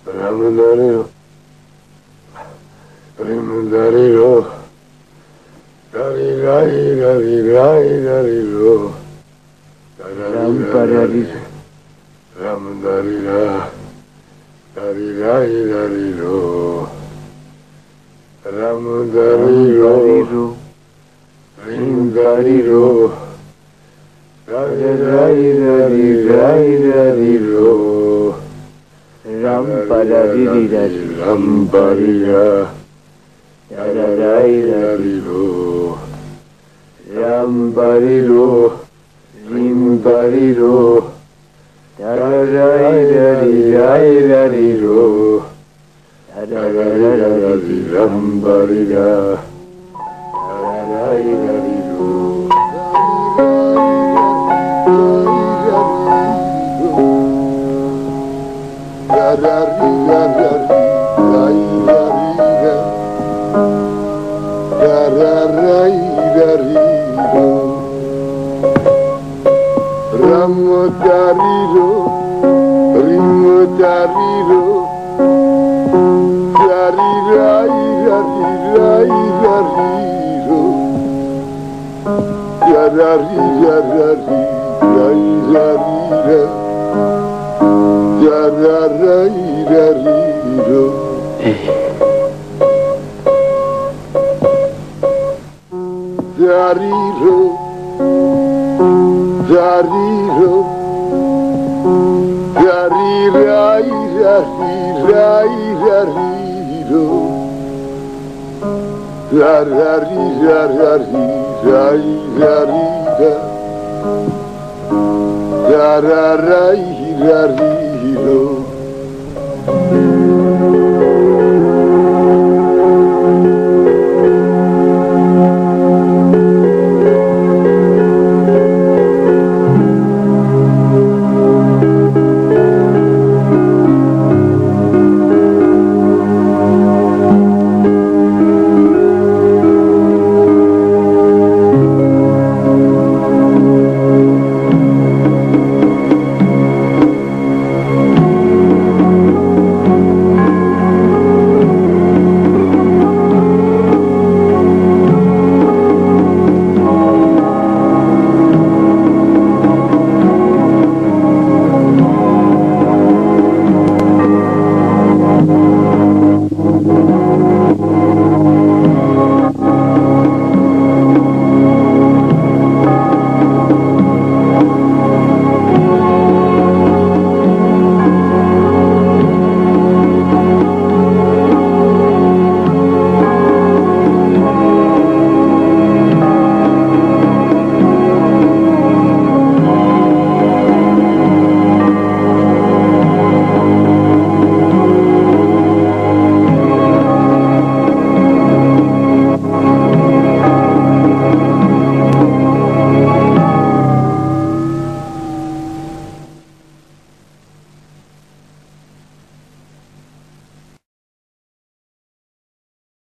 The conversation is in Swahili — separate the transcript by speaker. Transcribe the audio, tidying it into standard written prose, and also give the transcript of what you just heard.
Speaker 1: Ramandariro, Rimandariro, Darirai, Darirai, Dariro,
Speaker 2: Ramparariro,
Speaker 1: Ramandarira, Darirai, Dariro, Ramandariro, Rimandariro, Darirai, Darirai, Dariro,
Speaker 2: Rampararira,
Speaker 1: Ramparira,
Speaker 2: Dararai,
Speaker 1: Dariro,
Speaker 2: Rampariro, Rimpariro, Dararai, Darirai, Dariro, Dararai,
Speaker 1: Ramparira, Dararai, Dariro.
Speaker 3: Ramotariro, rimotariro, darirai, darirai, dariro, darari, darari, darira, dararai, dariro. Dariro, dariro, darirai, darirai, dariro, darari, darari, darira, dararai, dariro.